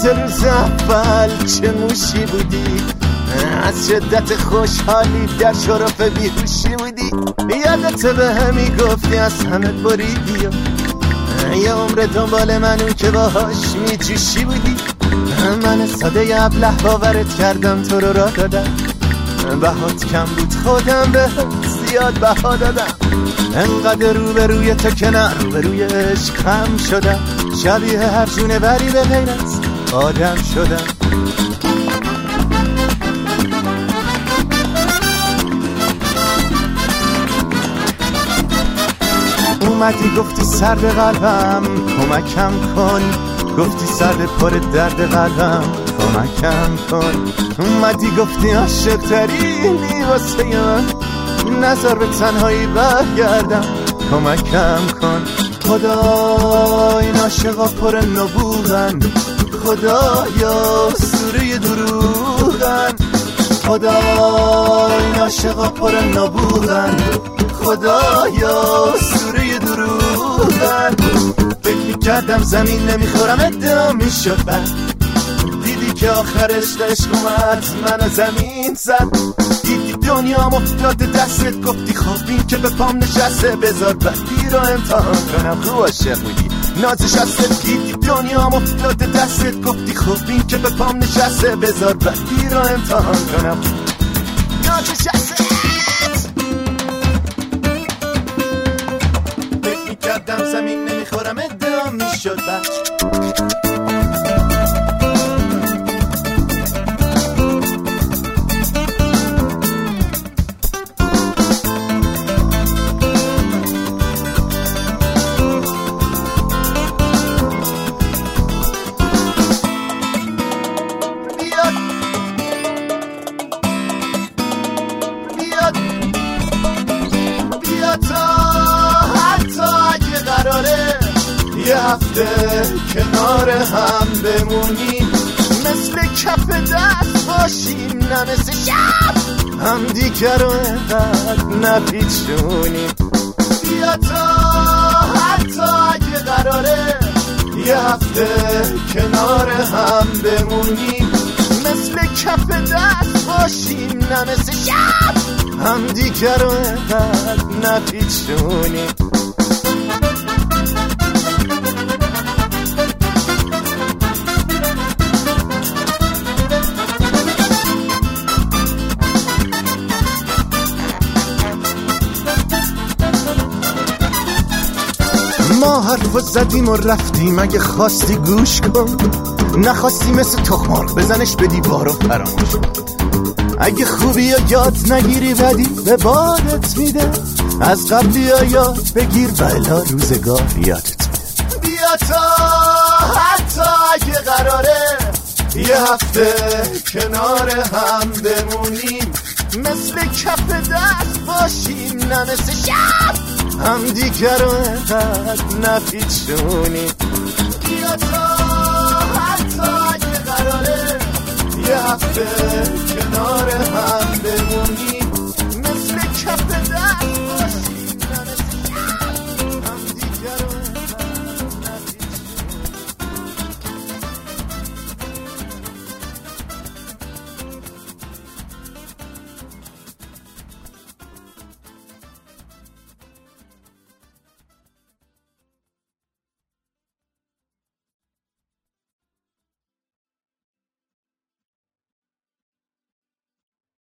مثل روز اول چه موشی بودی، از شدت خوشحالی در شرف بیهوشی بودی. یادت به همی گفتی از همه بریدی و یه عمر دنبال منو که باهاش میجوشی بودی. من ساده ابله باورت کردم، تو رو راه دادم، بهات کم بود خودم به زیاد بها دادم. انقدر روبروی تو که نه روبروی عشقم شدم، شبیه هر جونه بری به غیر از آدم شدم. اومدی گفتی سرد قلبم کمکم کن، گفتی سرد پر درد قلبم کمکم کن. اومدی گفتی عاشق ترینی واسه من، نذار به تنهایی برگردم کمکم کن. خدا این عاشقا پر نبوغن، خدایا سوره دروغن. خدا این عاشقا پر نبوغن، خدایا سوره دروغن. فکر کردم زمین نمیخورم ادعا میشد بعد، دیدی که آخرش عشق اومد منو زمین زد. دیدی دنیا افتاده دستت، گفتی خب این که به پام نشسته بذار بدی رو امتحان کنم. خوب عاشق بودی نازش هست. دیدی دنیا افتاده دستت، گفتی خب این که به پام نشسته بذار بدی رو امتحان کنم. نازش هست فکر کردم زمین نمیخورم ادعا میشد بعد. یه هفته کنار هم بمونیم، مثل کف دست باشیم نه مثل شب هم دیگر رو اینقدر نپیچونیم. بیا تا حتی اگه قراره یه هفته کنار هم بمونیم، مثل کف دست باشیم نه مثل شب هم دیگر رو اینقدر نپیچونیم. ما حرف زدیم و رفتیم، اگه خواستی گوش کن، نخواستی مثل تخمار بزنش به دیوار و فراموش کن. اگه خوبی یا یاد نگیری بدی به بادت میده، از قبلی ها یاد بگیر بلا روزگار یادت میده. بیا تا حتی اگه قراره یه هفته کنار هم بمونیم، مثل کف دست باشیم نه مثل شب هم دیگر رو اینقدر نپیچونیم. بیا تا